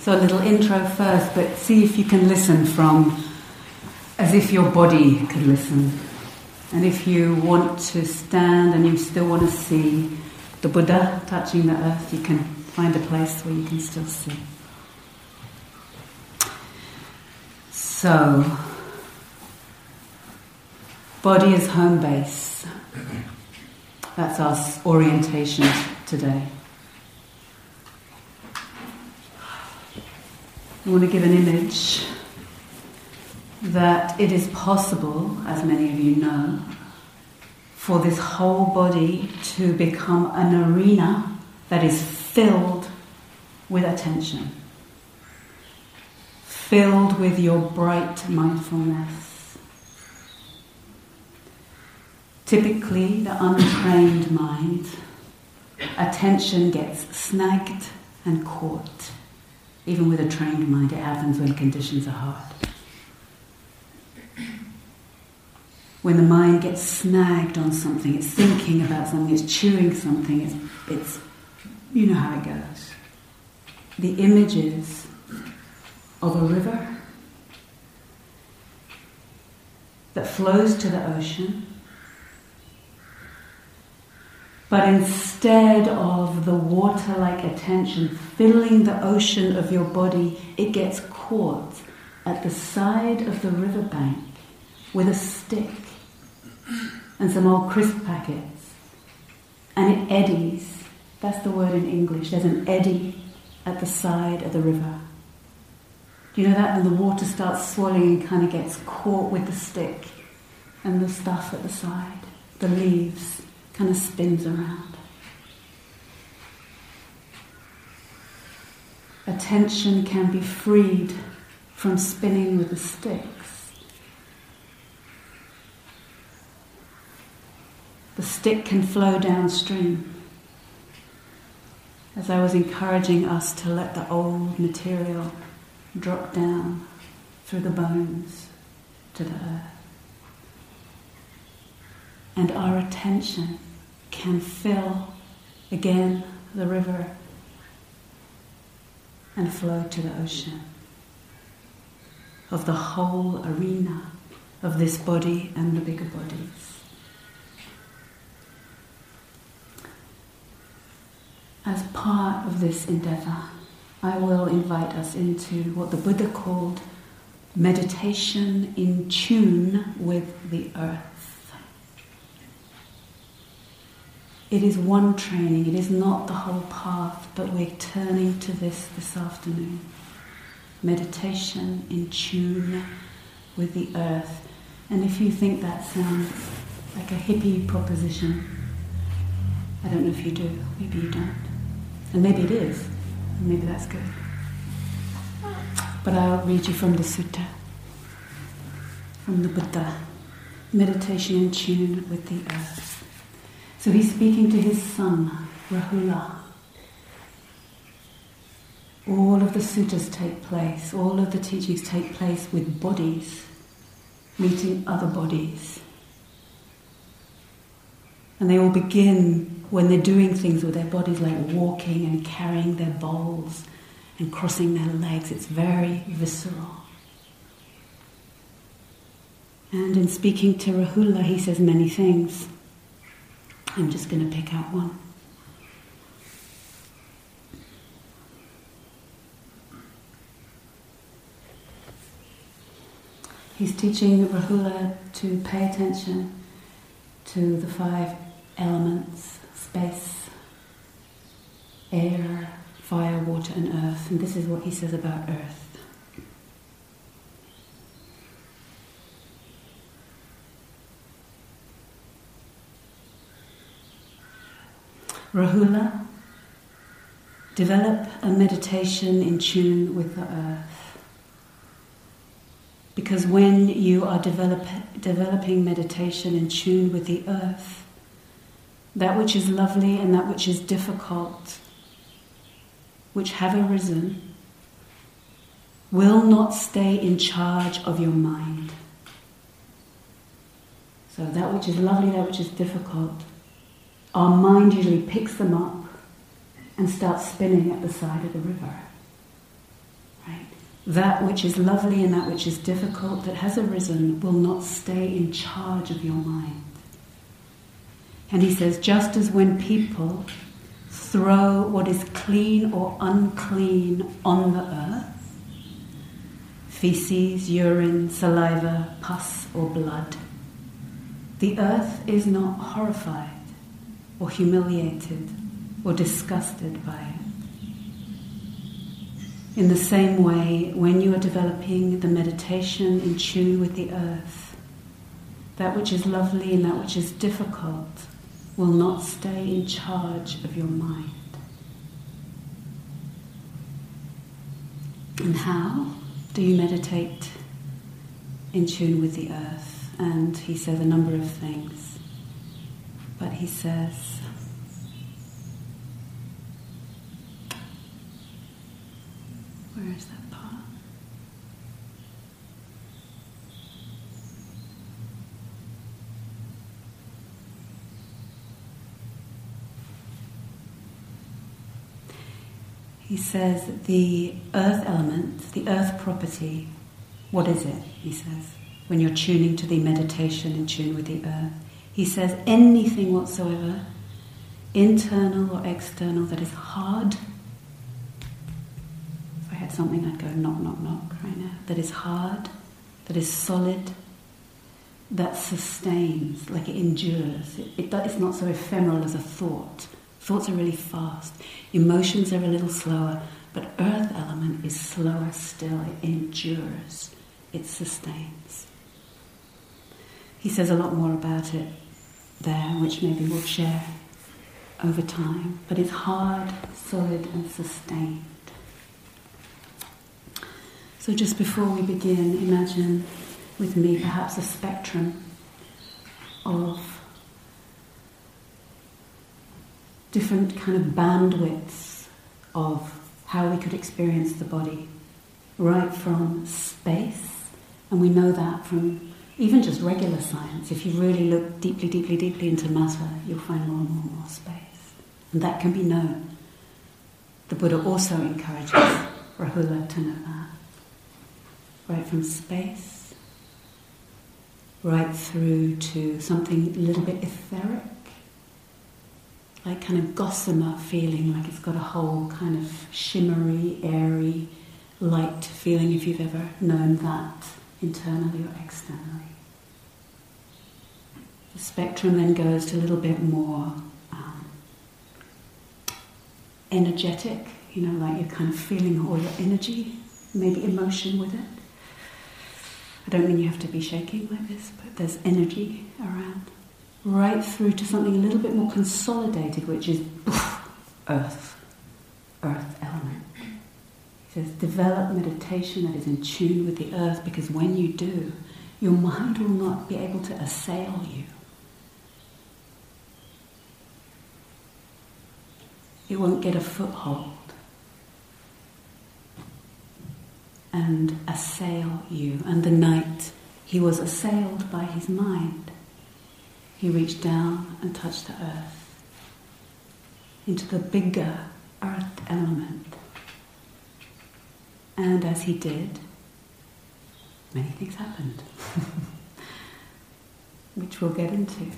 So a little intro first, but see if you can listen from as if your body could listen. And if you want to stand and you still want to see the Buddha touching the earth, you can find a place where you can still see. So, body is home base. That's our orientation today. I want to give an image that it is possible, as many of you know, for this whole body to become an arena that is filled with attention, filled with your bright mindfulness. Typically, the untrained mind, attention gets snagged and caught. Even with a trained mind, it happens when conditions are hard. When the mind gets snagged on something, it's thinking about something, it's chewing something, it's you know how it goes. The images of a river that flows to the ocean, but instead of the water-like attention filling the ocean of your body, it gets caught at the side of the riverbank with a stick and some old crisp packets, and it eddies. That's the word in English. There's an eddy at the side of the river. Do you know that? And the water starts swirling and kind of gets caught with the stick and the stuff at the side, the leaves, kind of spins around. Attention can be freed from spinning with the sticks. The stick can flow downstream. As I was encouraging us to let the old material drop down through the bones to the earth. And our attention can fill again the river and flow to the ocean of the whole arena of this body and the bigger bodies. As part of this endeavor, I will invite us into what the Buddha called meditation in tune with the earth. It is one training, it is not the whole path, but we're turning to this afternoon. Meditation in tune with the earth. And if you think that sounds like a hippie proposition, I don't know if you do, maybe you don't. And maybe it is, and maybe that's good. But I'll read you from the sutta, from the Buddha. Meditation in tune with the earth. So he's speaking to his son, Rahula. All of the suttas take place, all of the teachings take place with bodies, meeting other bodies. And they all begin when they're doing things with their bodies, like walking and carrying their bowls and crossing their legs. It's very visceral. And in speaking to Rahula, he says many things. I'm just going to pick out one. He's teaching Rahula to pay attention to the 5 elements: space, air, fire, water and earth. And this is what he says about earth. Rahula, develop a meditation in tune with the earth. Because when you are developing meditation in tune with the earth, that which is lovely and that which is difficult, which have arisen, will not stay in charge of your mind. So that which is lovely, that which is difficult, our mind usually picks them up and starts spinning at the side of the river. that which is lovely and that which is difficult that has arisen will not stay in charge of your mind. And he says, just as when people throw what is clean or unclean on the earth, feces, urine, saliva, pus or blood, the earth is not horrified or humiliated or disgusted by it. In the same way, when you are developing the meditation in tune with the earth, that which is lovely and that which is difficult will not stay in charge of your mind. And how do you meditate in tune with the earth? And he says a number of things. But he says, where is that part? He says the earth element, the earth property, what is it? He says, when you're tuning to the meditation in tune with the earth. He says anything whatsoever, internal or external, that is hard. If I had something, I'd go knock, knock, knock right now. That is hard, that is solid, that sustains, like it endures. It's not so ephemeral as a thought. Thoughts are really fast. Emotions are a little slower. But earth element is slower still. It endures. It sustains. He says a lot more about it there, which maybe we'll share over time. But it's hard, solid and sustained. So just before we begin, imagine with me perhaps a spectrum of different kind of bandwidths of how we could experience the body, right from space, and we know that from even just regular science. If you really look deeply, deeply, deeply into matter, you'll find more and more and more space. And that can be known. The Buddha also encourages Rahula to know that. Right from space, right through to something a little bit etheric, like kind of gossamer feeling, like it's got a whole kind of shimmery, airy, light feeling, if you've ever known that internally or externally. The spectrum then goes to a little bit more energetic, like you're kind of feeling all your energy, maybe emotion with it. I don't mean you have to be shaking like this, but there's energy around. Right through to something a little bit more consolidated, which is earth element. He says, develop meditation that is in tune with the earth, because when you do, your mind will not be able to assail you. It won't get a foothold and assail you. And the night he was assailed by his mind, he reached down and touched the earth, into the bigger earth element. And as he did, many things happened, which we'll get into.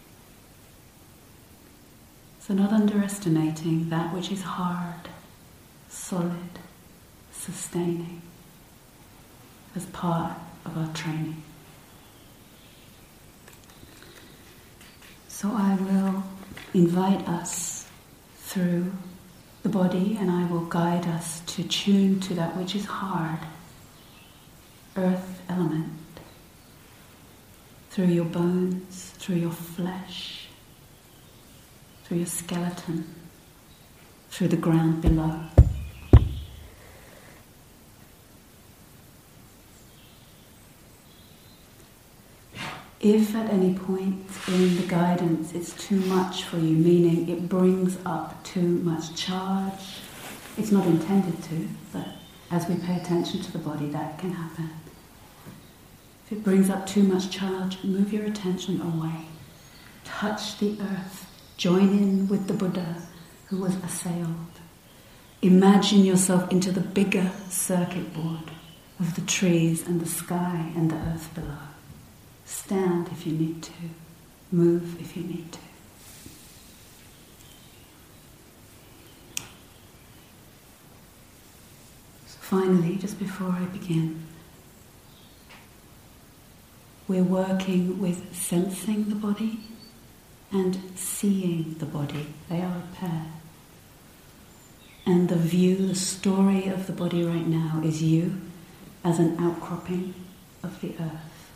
So not underestimating that which is hard, solid, sustaining, as part of our training. So I will invite us through the body, and I will guide us to tune to that which is hard, earth element, through your bones, through your flesh, through your skeleton, through the ground below. If at any point in the guidance it's too much for you, meaning it brings up too much charge, it's not intended to, but as we pay attention to the body, that can happen. If it brings up too much charge, move your attention away. Touch the earth. Join in with the Buddha who was assailed. Imagine yourself into the bigger circuit board of the trees and the sky and the earth below. Stand if you need to. Move if you need to. So finally, just before I begin, we're working with sensing the body and seeing the body. They are a pair. And the view, the story of the body right now is you as an outcropping of the earth.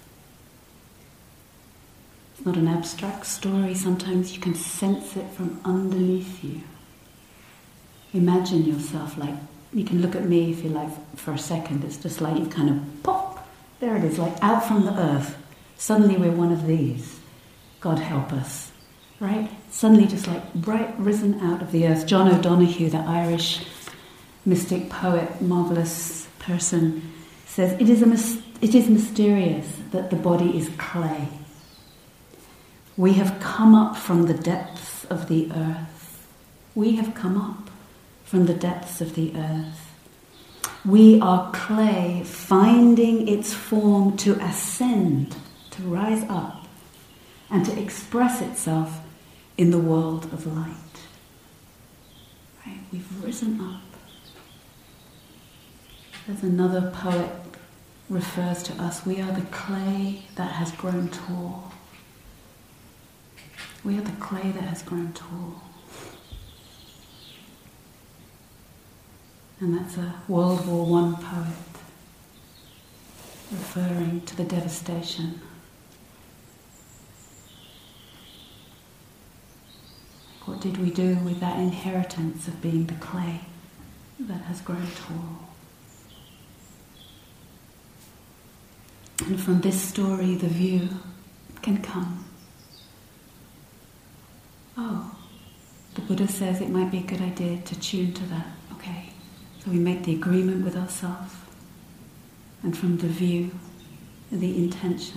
It's not an abstract story. Sometimes you can sense it from underneath you. Imagine yourself like, you can look at me if you like for a second. It's just like you kind of pop, there it is, like out from the earth. Suddenly we're one of these. God help us. Right? Suddenly just like right risen out of the earth. John O'Donoghue, the Irish mystic poet, marvellous person, says, it is mysterious that the body is clay. We have come up from the depths of the earth. We have come up from the depths of the earth. We are clay finding its form to ascend, to rise up, and to express itself in the world of light. Right? We've risen up. As another poet refers to us, we are the clay that has grown tall. We are the clay that has grown tall. And that's a World War I poet referring to the devastation. What did we do with that inheritance of being the clay that has grown tall? And from this story, the view can come. Oh, the Buddha says it might be a good idea to tune to that. Okay, so we make the agreement with ourselves. And from the view, the intention.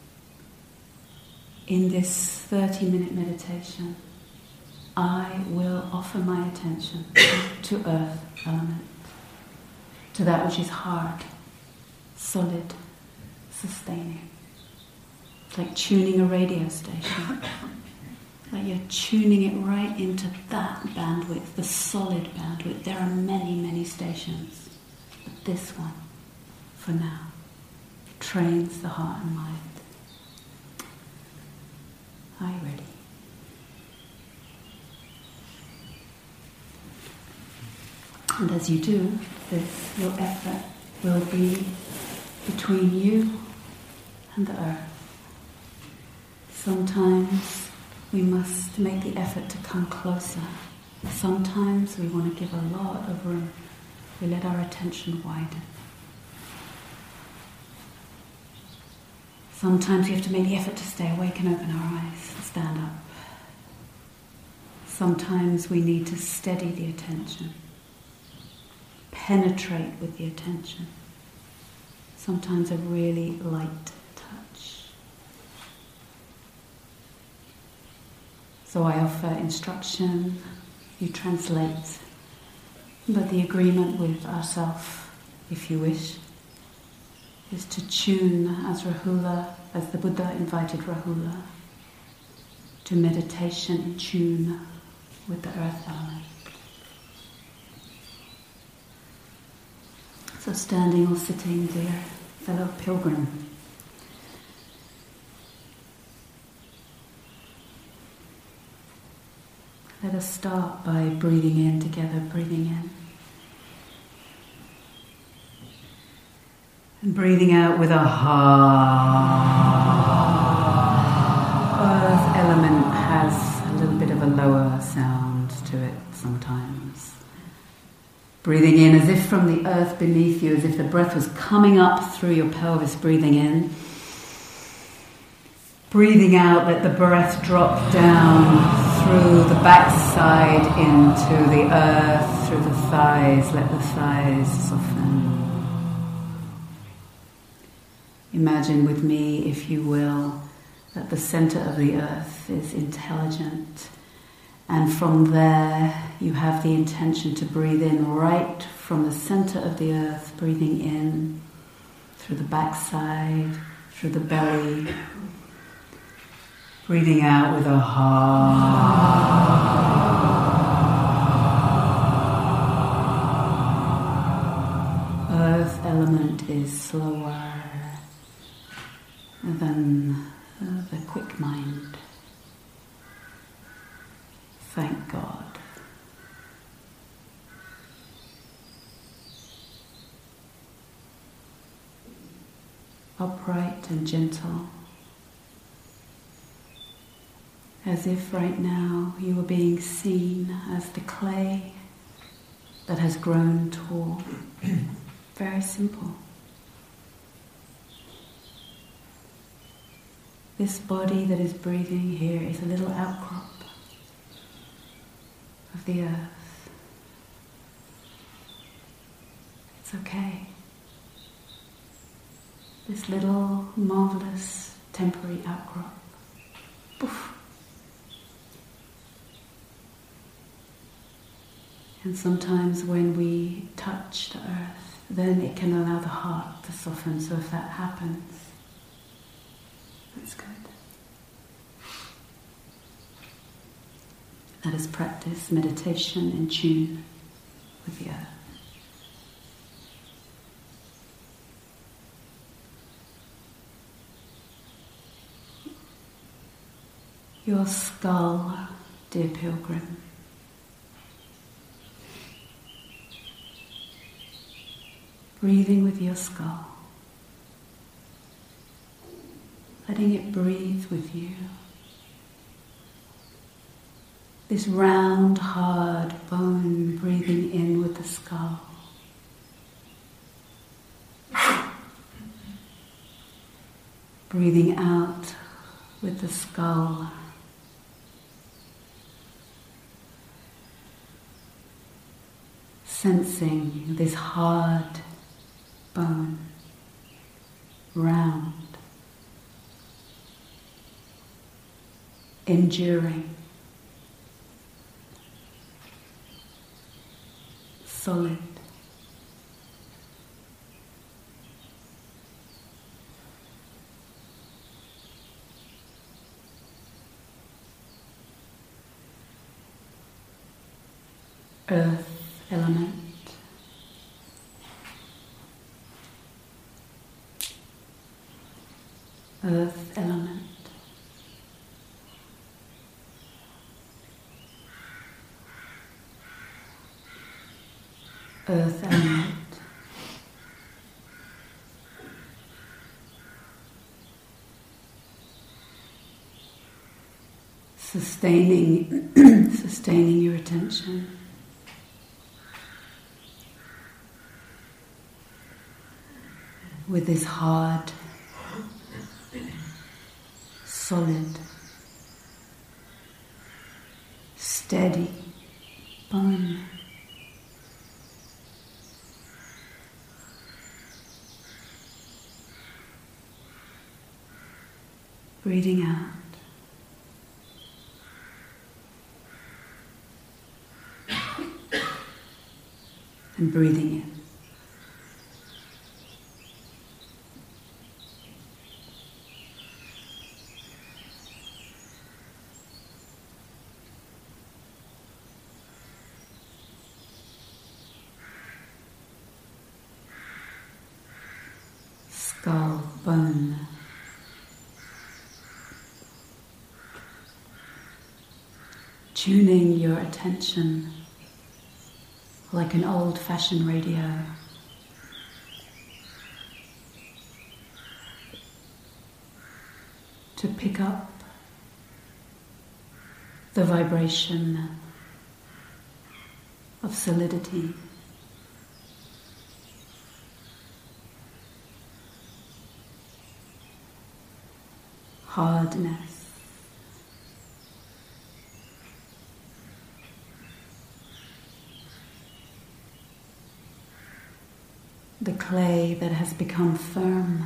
In this 30-minute meditation, I will offer my attention to earth element, to that which is hard, solid, sustaining. It's like tuning a radio station. Like you're tuning it right into that bandwidth, the solid bandwidth. There are many, many stations, but this one, for now, trains the heart and mind. Are you ready? And as you do this, your effort will be between you and the earth. Sometimes we must make the effort to come closer. Sometimes we want to give a lot of room. We let our attention widen. Sometimes we have to make the effort to stay awake and open our eyes and stand up. Sometimes we need to steady the attention. Penetrate with the attention. Sometimes a really light touch. So I offer instruction, you translate, but the agreement with ourselves, if you wish, is to tune as Rahula, as the Buddha invited Rahula, to meditation in tune with the earth element. So standing or sitting, dear fellow pilgrim, let us start by breathing in together, breathing in. And breathing out with a ha. Earth element has a little bit of a lower sound to it sometimes. Breathing in as if from the earth beneath you, as if the breath was coming up through your pelvis, breathing in. Breathing out, let the breath drop down through the backside into the earth, through the thighs, let the thighs soften. Imagine with me, if you will, that the center of the earth is intelligent And from there, you have the intention to breathe in right from the center of the earth, breathing in through the backside, through the belly, breathing out with a ha. Earth element is slower than the quick mind. Thank God. Upright and gentle, as if right now you were being seen as the clay that has grown tall. Very simple. This body that is breathing here is a little outcrop of the earth. It's okay. This little marvelous temporary outcrop. Poof. And sometimes when we touch the earth, then it can allow the heart to soften. So if that happens, that's good. Let us practice meditation in tune with the earth. Your skull, dear pilgrim. Breathing with your skull. Letting it breathe with you. This round, hard bone breathing in with the skull. Breathing out with the skull. Sensing this hard bone, round, enduring, solid. Earth element. Earth element. Earth element. Sustaining your attention. With this hard, solid, steady bone. Breathing out. And breathing in. Skull, bone. Tuning your attention like an old-fashioned radio. To pick up the vibration of solidity. Hardness. The clay that has become firm.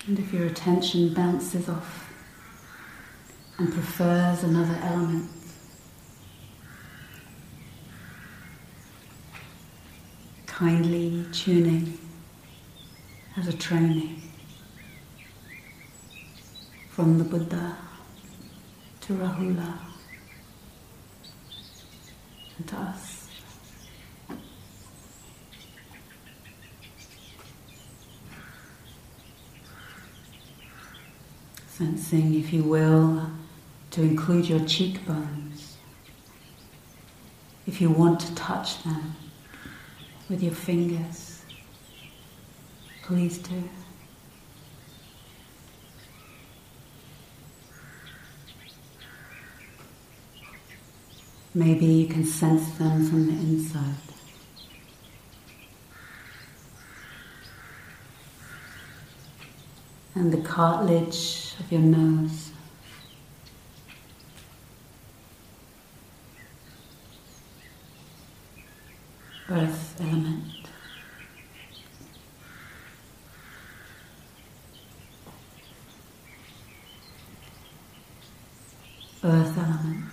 And if your attention bounces off and prefers another element, kindly tuning as a training from the Buddha to Rahula and to us. Sensing, if you will, to include your cheekbones. If you want to touch them with your fingers, please do. Maybe you can sense them from the inside. And the cartilage of your nose. Earth element. Earth element.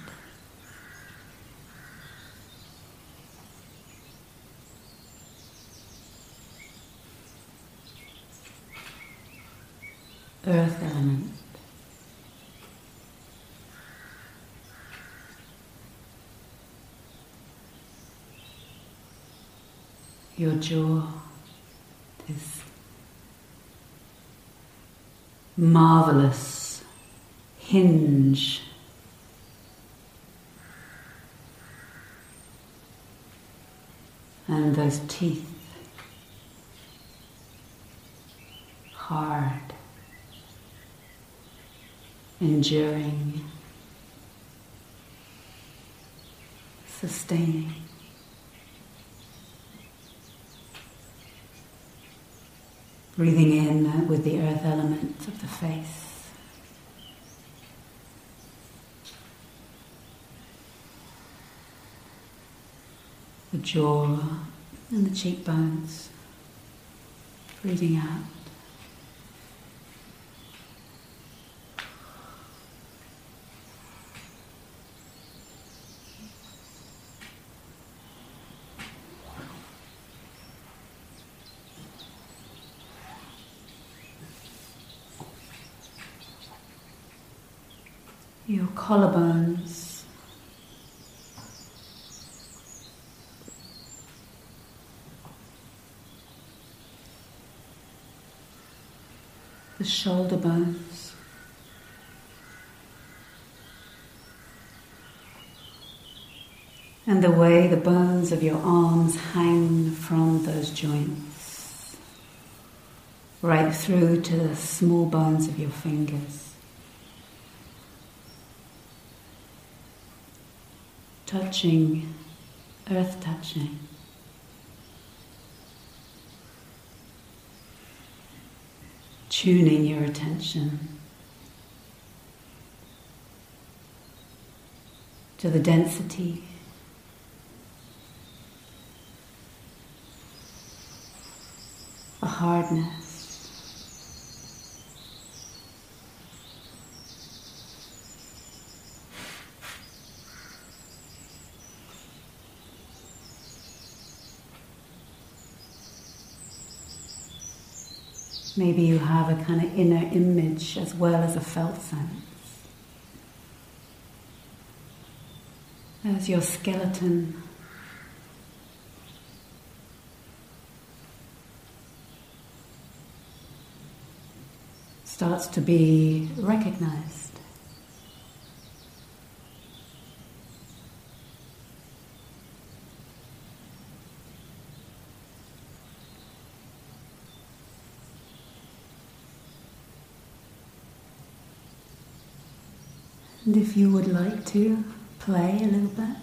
Earth element. Your jaw, this marvelous hinge and those teeth, hard, enduring, sustaining. Breathing in with the earth element of the face. The jaw and the cheekbones. Breathing out. Your collarbones, the shoulder bones, and the way the bones of your arms hang from those joints, right through to the small bones of your fingers. Touching, earth touching. Tuning your attention to the density, the hardness, maybe you have a kind of inner image as well as a felt sense. As your skeleton starts to be recognized. And if you would like to play a little bit,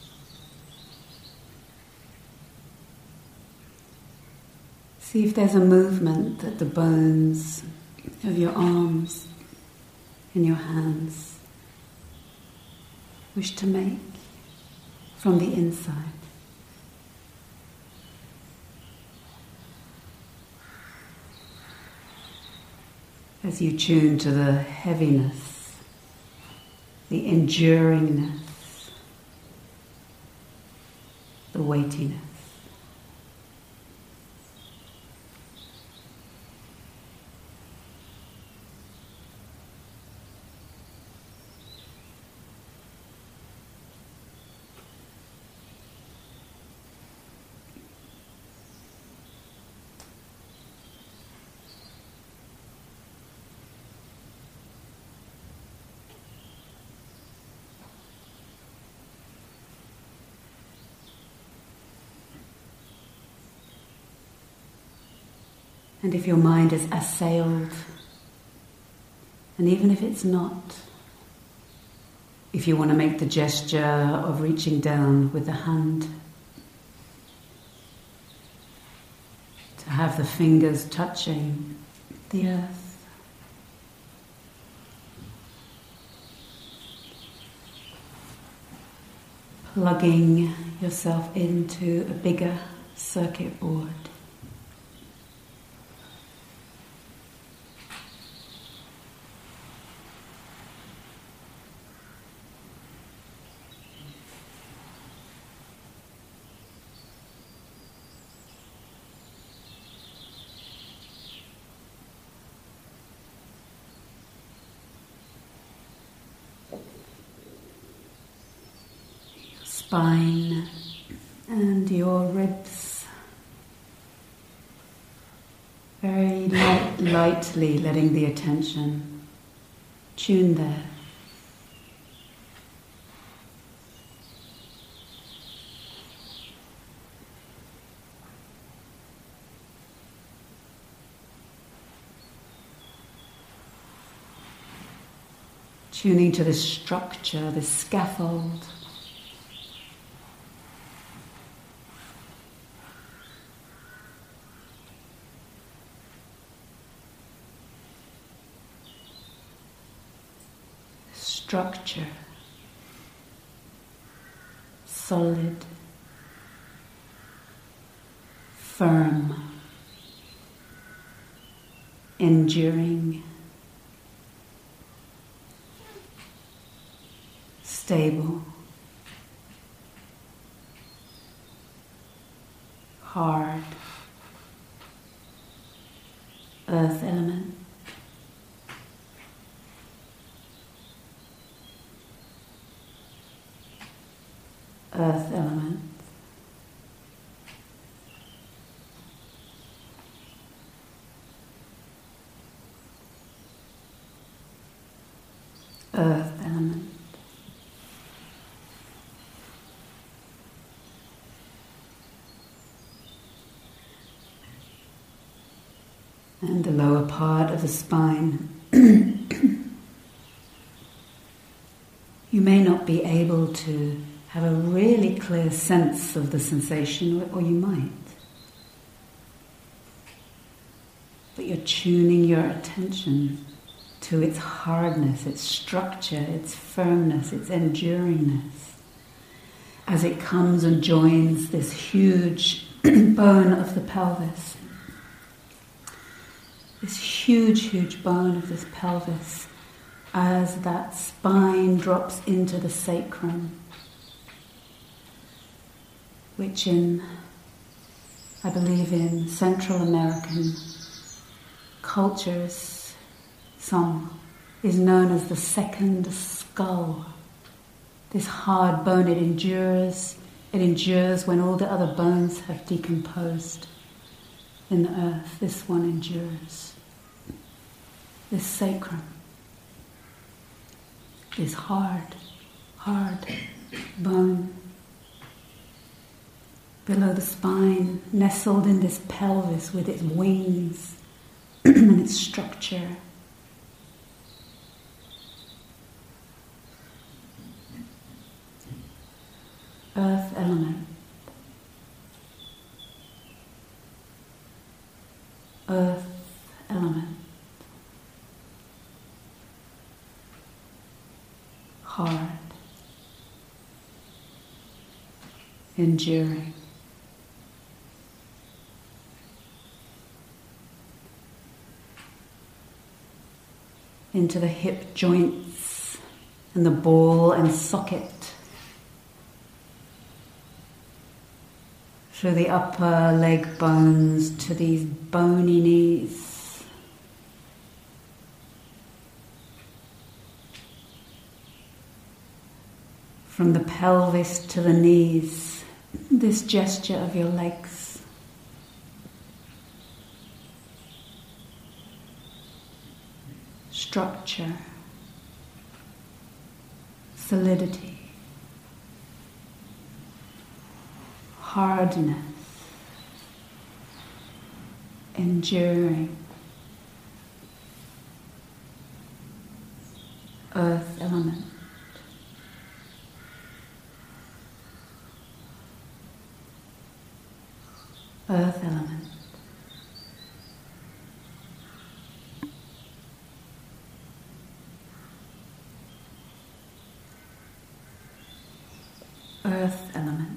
see if there's a movement that the bones of your arms and your hands wish to make from the inside. as you tune to the heaviness, the enduringness, the weightiness. And if your mind is assailed, and even if it's not, if you want to make the gesture of reaching down with the hand, to have the fingers touching the earth, plugging yourself into a bigger circuit board. Spine and your ribs, very lightly letting the attention tune there. Tuning to this structure, this scaffold. Structure, solid, firm, enduring, stable, hard, earth element. Earth element, earth element, and the lower part of the spine. You may not be able to have a really clear sense of the sensation, or you might. But you're tuning your attention to its hardness, its structure, its firmness, its enduringness, as it comes and joins this huge bone of the pelvis. This huge bone of this pelvis, as that spine drops into the sacrum, which I believe in Central American cultures, is known as the second skull. This hard bone, it endures when all the other bones have decomposed in the earth. This one endures. This sacrum, this hard bone below the spine, nestled in this pelvis with its wings and its structure. Earth element. Earth element. Hard. Enduring. into the hip joints and the ball and socket, through the upper leg bones to these bony knees. From the pelvis to the knees, this gesture of your legs. Structure, solidity, hardness, enduring, earth element. Earth element. Earth element.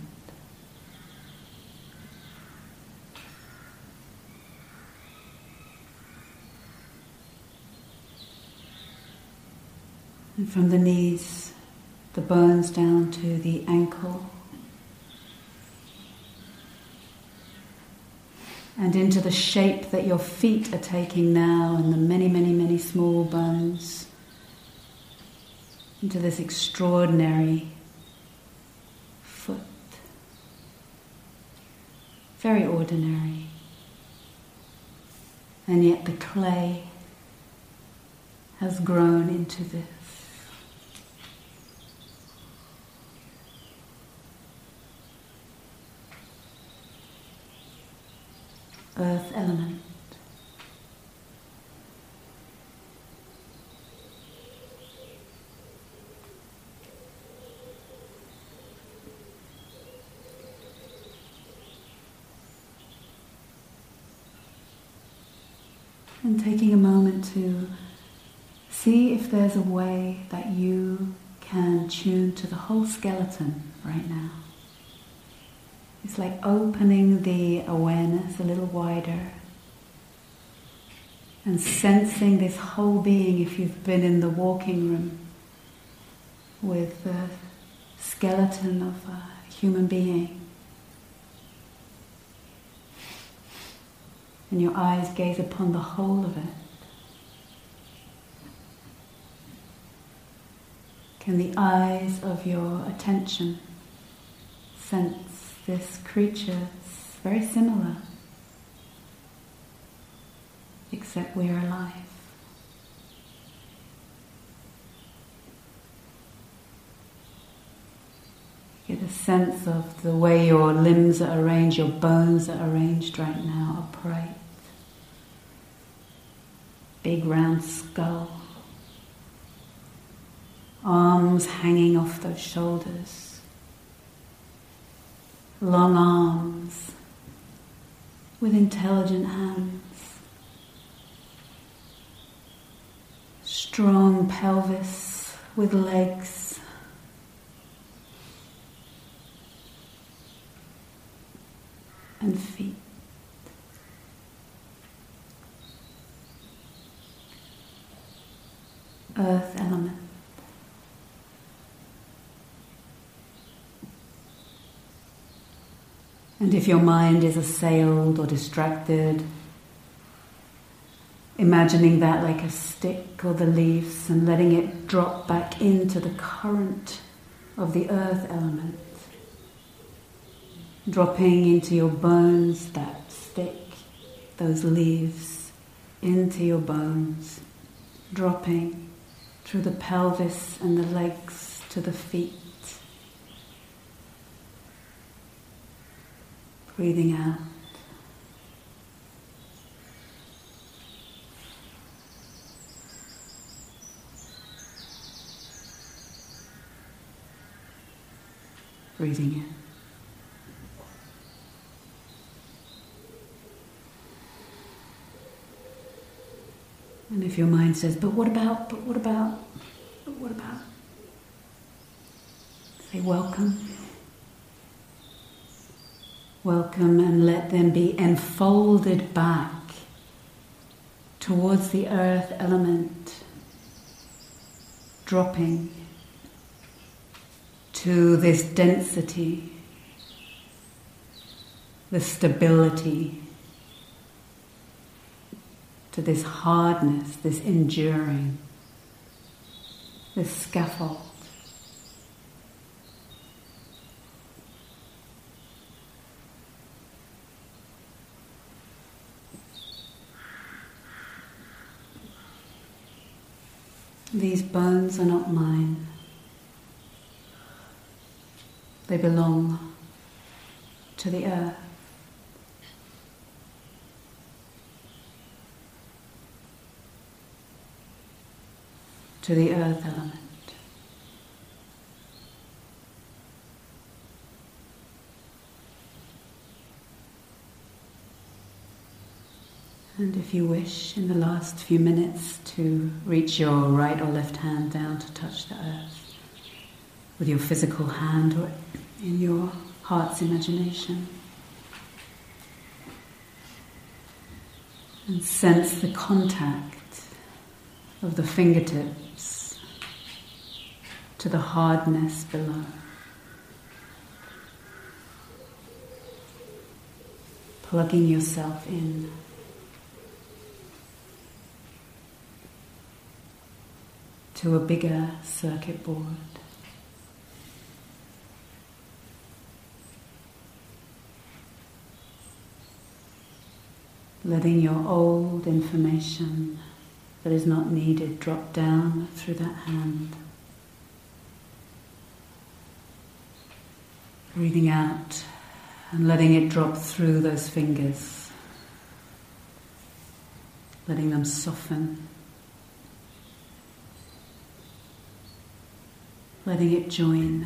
And from the knees, the bones down to the ankle, and into the shape that your feet are taking now, and the many, many, many small bones, into this extraordinary foot. Very ordinary. And yet the clay has grown into this. Earth element. And taking a moment to see if there's a way that you can tune to the whole skeleton right now. It's like opening the awareness a little wider and sensing this whole being. If you've been in the walking room with the skeleton of a human being, and your eyes gaze upon the whole of it, can the eyes of your attention sense this creature is very similar, except we are alive. Get a sense of the way your limbs are arranged, your bones are arranged right now, upright. Big round skull. Arms hanging off those shoulders. Long arms with intelligent hands. Strong pelvis with legs. And feet. Earth element. And if your mind is assailed or distracted, imagining that like a stick or the leaves and letting it drop back into the current of the earth element. Dropping into your bones, that stick, those leaves, into your bones. Dropping through the pelvis and the legs to the feet. Breathing out. Breathing in. And if your mind says, but what about, say welcome. Welcome, and let them be enfolded back towards the earth element dropping to this density, this stability, to this hardness, this enduring, this scaffold. These bones are not mine. They belong to the earth. To the earth element. And if you wish, in the last few minutes, to reach your right or left hand down to touch the earth with your physical hand or in your heart's imagination. And sense the contact of the fingertips to the hardness below. Plugging yourself in. To a bigger circuit board. Letting your old information that is not needed drop down through that hand. Breathing out and letting it drop through those fingers. Letting them soften. Letting it join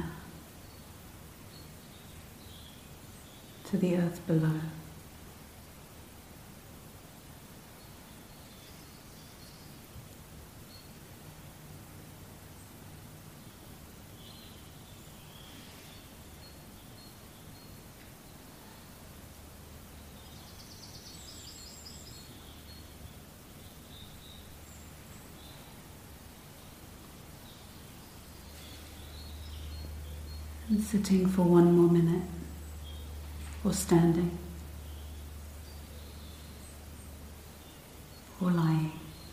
to the earth below. And sitting for one more minute, or standing, or lying.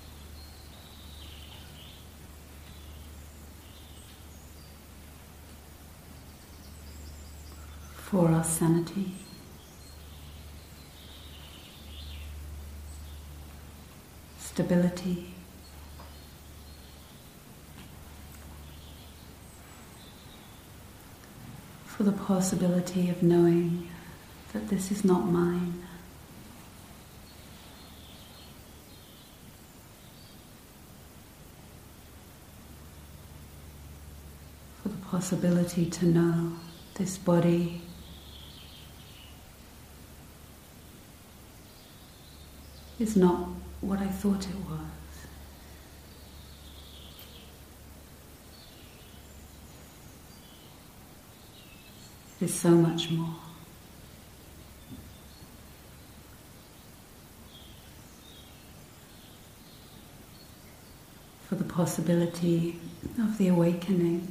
For our sanity, stability, for the possibility of knowing that this is not mine. For the possibility to know this body is not what I thought it was. It is so much more. For the possibility of the awakening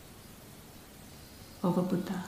of a Buddha.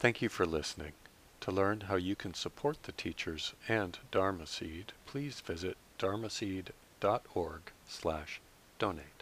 Thank you for listening. To learn how you can support the teachers and Dharma Seed, please visit dharmaseed.org/donate.